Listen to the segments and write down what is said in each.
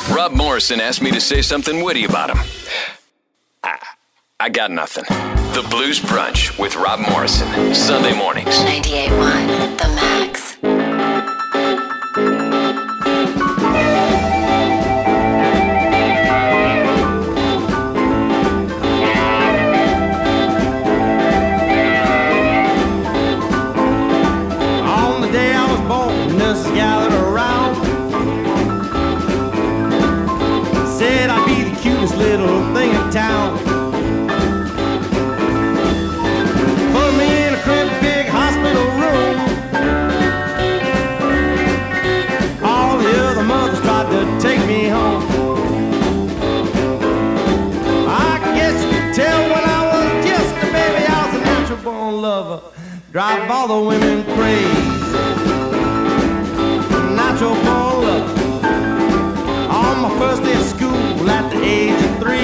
Rob Morrison asked me to say something witty about him. I got nothing. The Blues Brunch with Rob Morrison, Sunday mornings. 98.1 The Max. On the day I was born, nurses gathered around, said I'd be the cutest little thing in town. Put me in a crib, big hospital room. All the other mothers tried to take me home. I guess you could tell when I was just a baby, I was a natural born lover. Drive all the women crazy. Natural born lover. On my first day of school at the age of 3,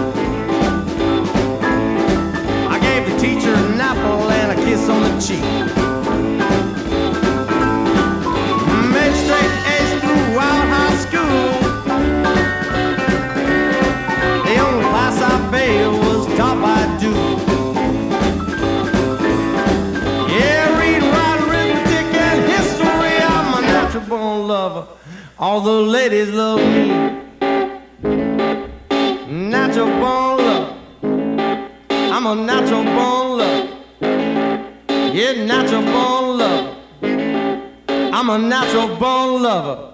I gave the teacher an apple and a kiss on the cheek. Made straight A's throughout high school. The only class I failed was top I do. Yeah, read, write, arithmetic, and history. I'm a natural born lover. All the ladies love me. Natural born love. I'm a natural born love. Yeah, natural born love. I'm a natural born lover.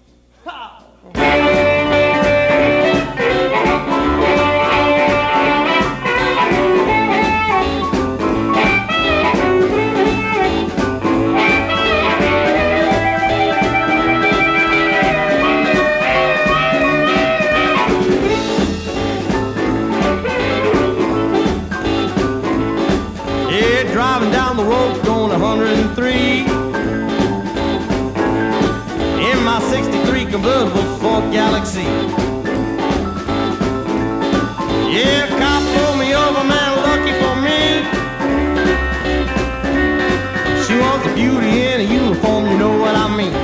Driving down the road going 103 in my 63 convertible Ford Galaxy. Yeah, cop pulled me over, man, lucky for me. She was a beauty in a uniform, you know what I mean.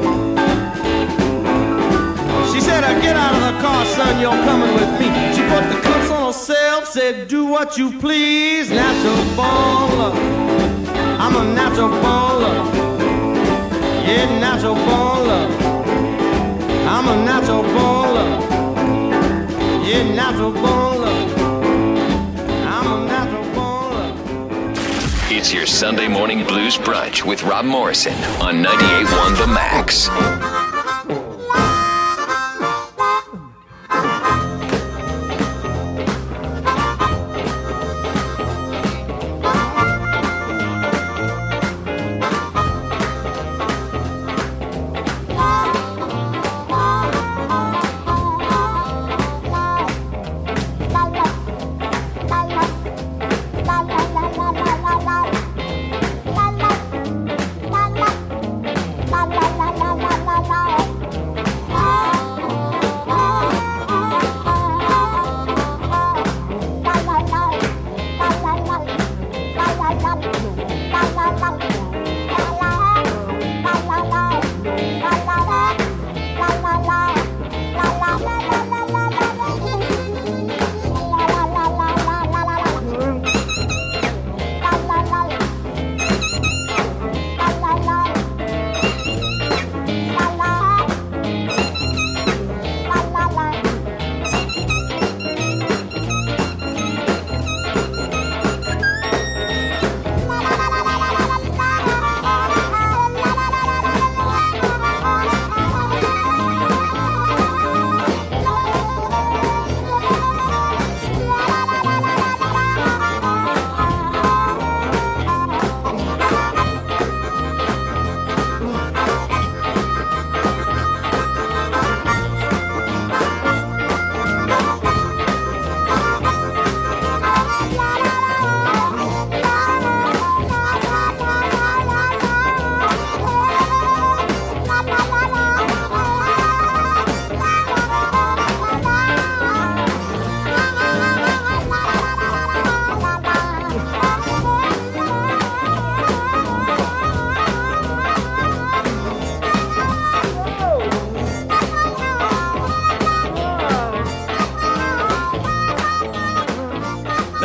She said, get out of the car, son, you're coming with me. She put the cuffs on herself, said, do what you please. Natural born love. I'm a natural born love. Yeah, natural born love. I'm a natural born love. Yeah, natural born love. I'm a natural born love. It's your Sunday morning Blues Brunch with Rob Morrison on 98.1 The Max. La la la la la la.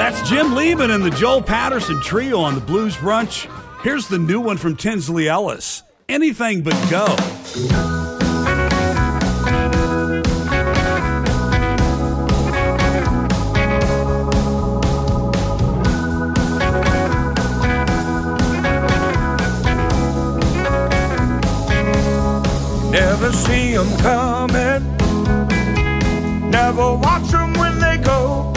That's Jim Lieben and the Joel Patterson Trio on the Blues Brunch. Here's the new one from Tinsley Ellis, Anything But Go. Never see them coming, never watch them when they go.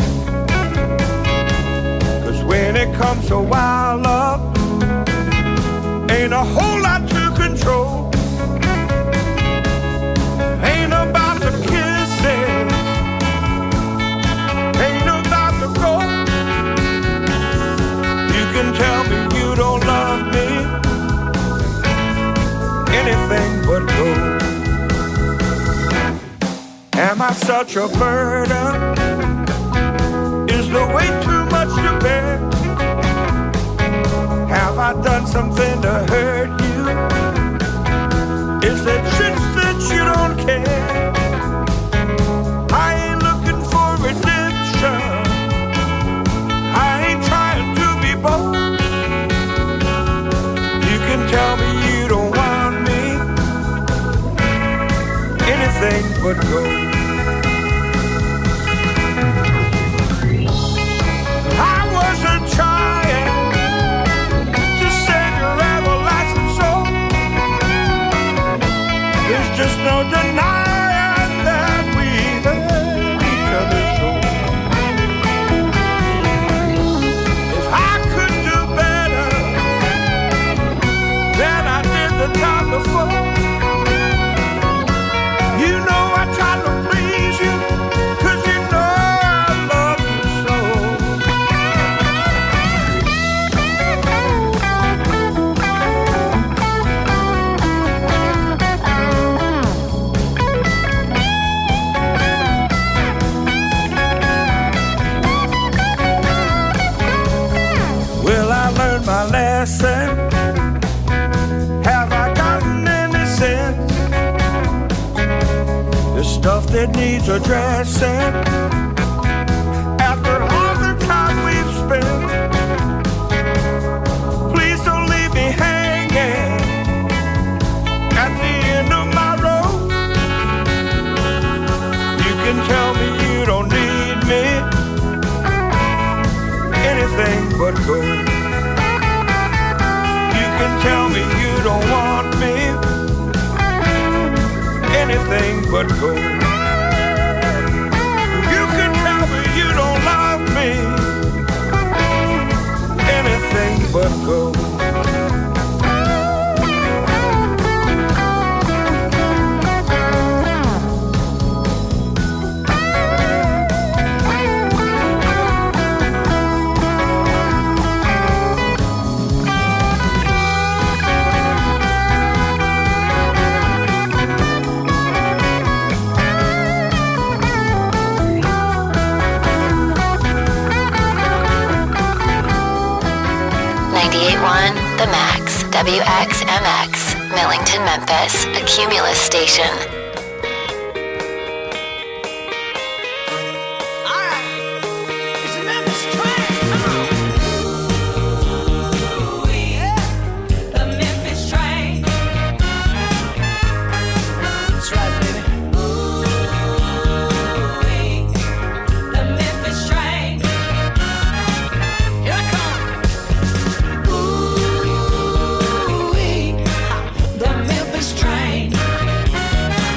'Cause when it comes to wild love, ain't a whole lot to control. Ain't about the kisses, ain't about the gold. You can tell me you don't love me, anything but gold. Am I such a burden? Is the weight too much to bear? Have I done something to hurt you? Is it just that you don't care? I ain't looking for redemption, I ain't trying to be bold. You can tell me you don't want me, anything but gold. I wasn't trying to save your everlasting soul. There's just no denying that we hurt each other's soul. If I could do better than I did the time before, you know I try to please you, 'cause you know I love you so. Will I learn my lesson? Have I gotten any sense? The stuff that needs addressing after all the time we've spent. Please don't leave me hanging at the end of my road. You can tell me you don't need me, anything but gold. You can tell me you don't want me, anything but gold. You can tell me you don't love me, anything but gold. The Max, WXMX, Millington, Memphis, a Cumulus station. The Memphis train.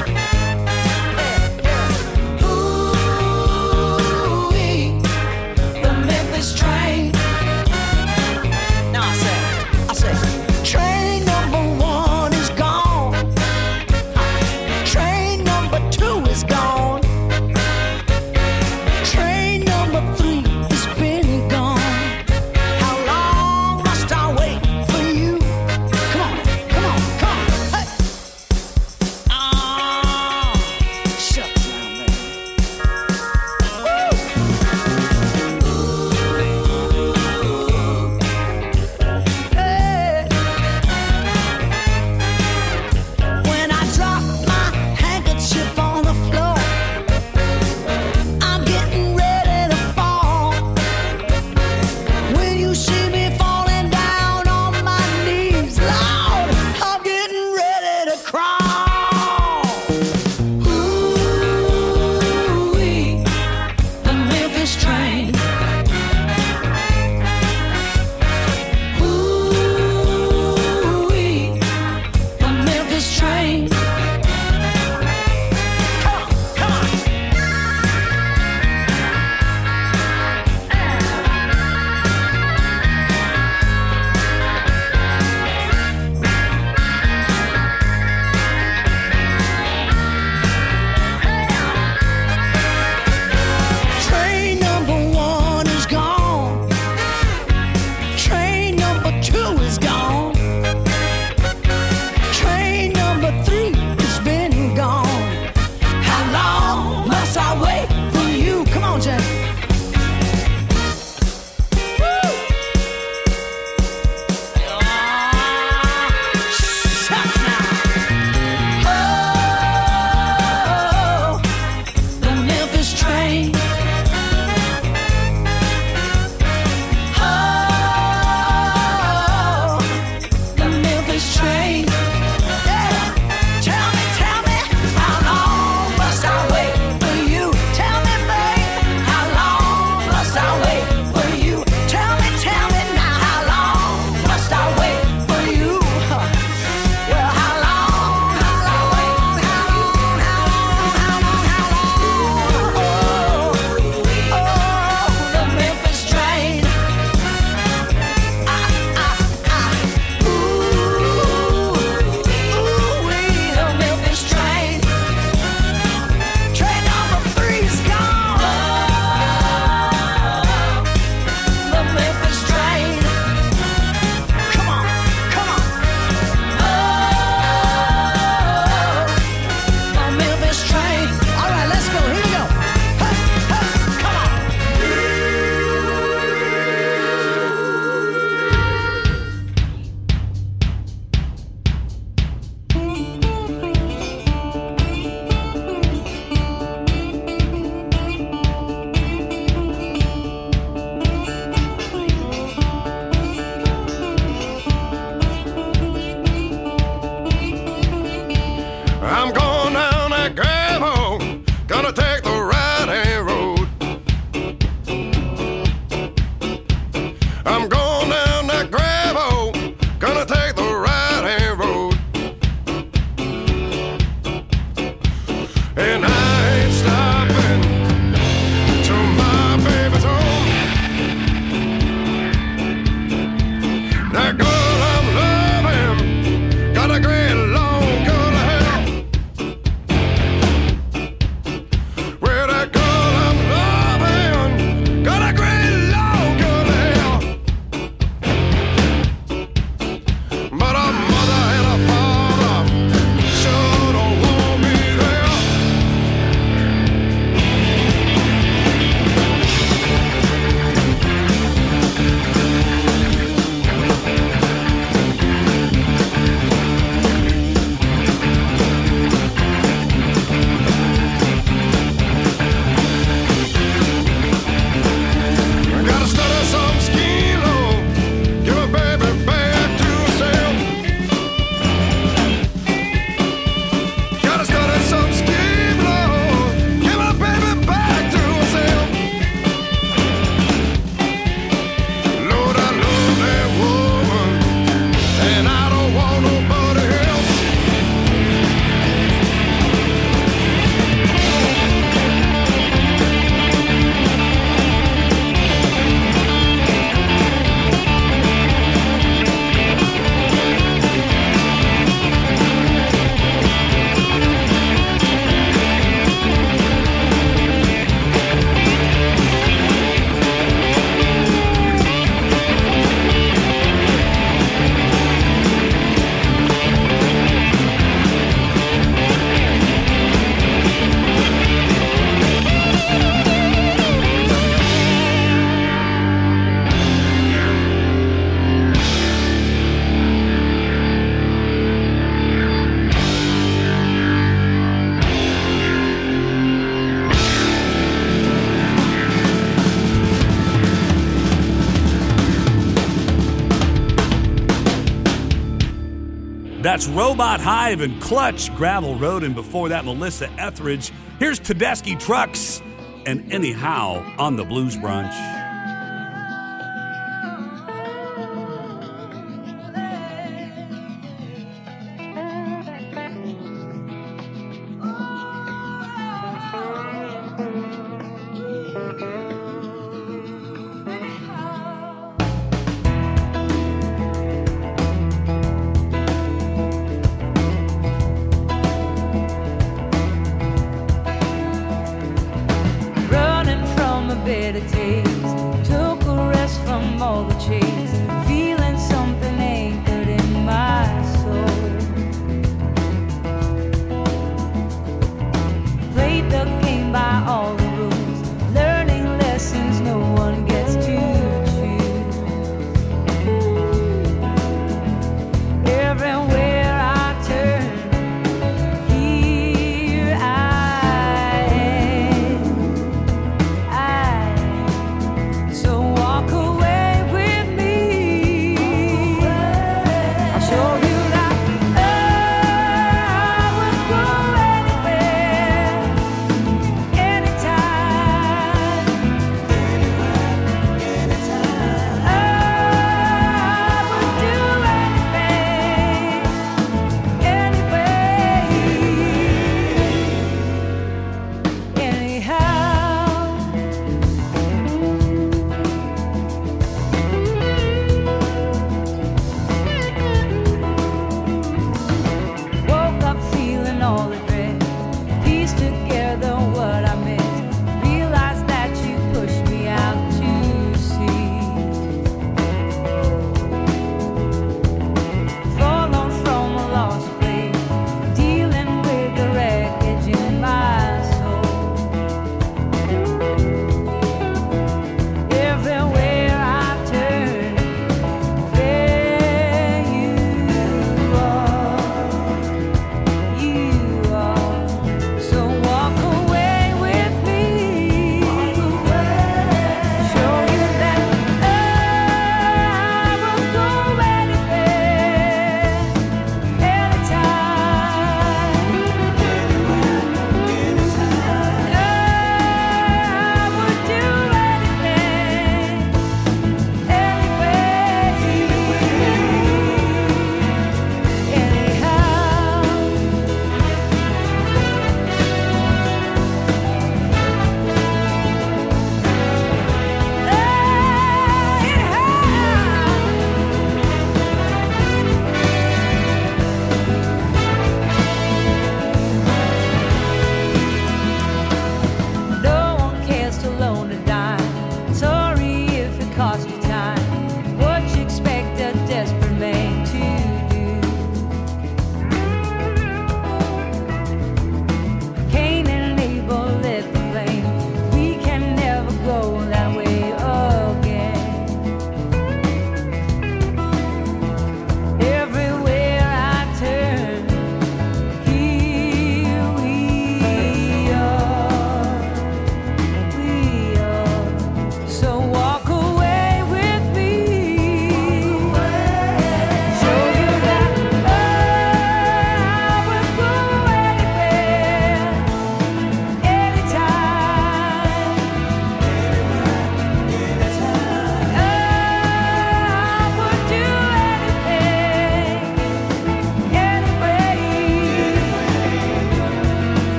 gonna take the right-hand road. I'm going down that gravel, gonna take the right-hand road. And I ain't stopping till my baby's home. That girl I'm loving got a great long curly hair. Well, that girl I'm loving got a great long curly hair. But her mother and her father sure don't want me there. I gotta study some scheme, Lord. Give a baby back to herself. Gotta study some scheme, Lord. Give a baby back to herself. Lord, I love that woman, and I don't want nobody else. That's Robot Hive and Clutch, Gravel Road, and before that, Melissa Etheridge. Here's Tedeschi Trucks and Anyhow on the Blues Brunch. Running from a bitter taste, took a rest from all the chase, feeling something anchored in my soul. Played the game by all the rules, learning lessons no one gets to choose. Everywhere I turn, here I am. So walk away with me. I'll show you that I would go anywhere, anytime.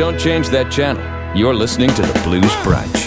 don't change that channel. You're listening to the Blues Brunch.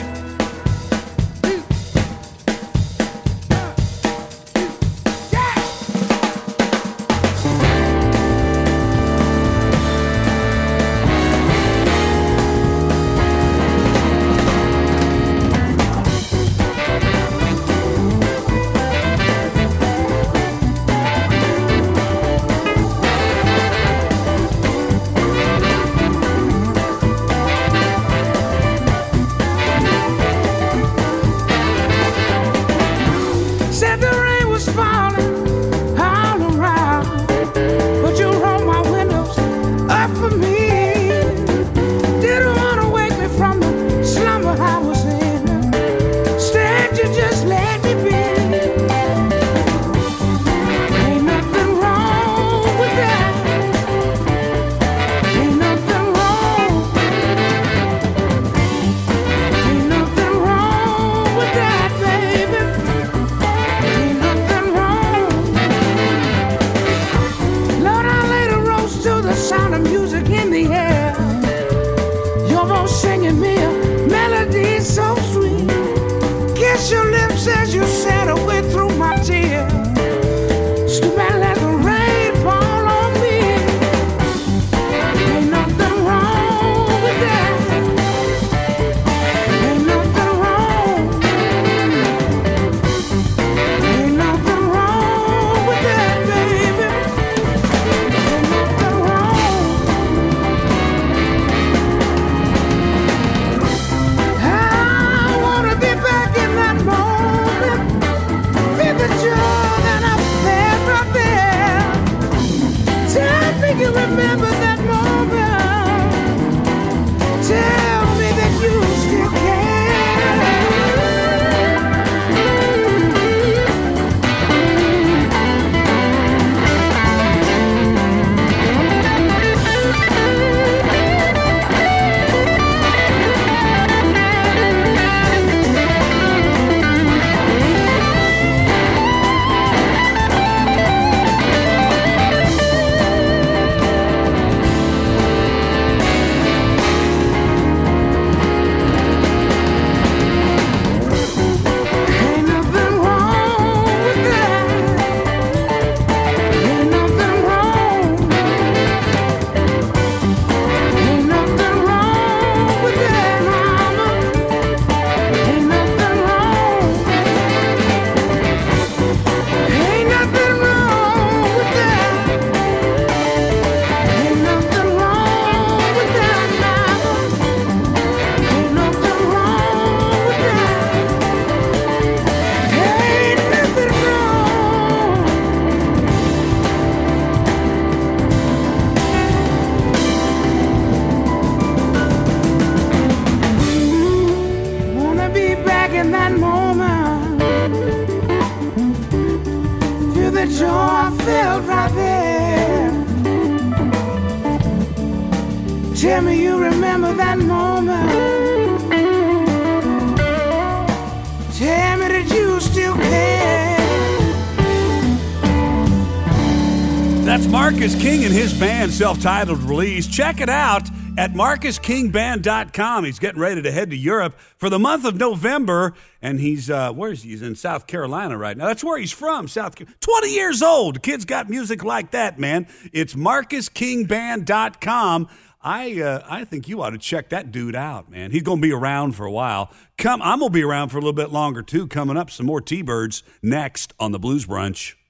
Tell me you remember that moment. Tell me that you still care. That's Marcus King and his band, self-titled release. Check it out at MarcusKingBand.com. He's getting ready to head to Europe for the month of November, and he's where is he? He's in South Carolina right now. That's where he's from, South Carolina. 20 years old. The kid's got music like that, man. It's MarcusKingBand.com. I think you ought to check that dude out, man. He's going to be around for a while. I'm going to be around for a little bit longer, too. Coming up, some more T-Birds next on the Blues Brunch.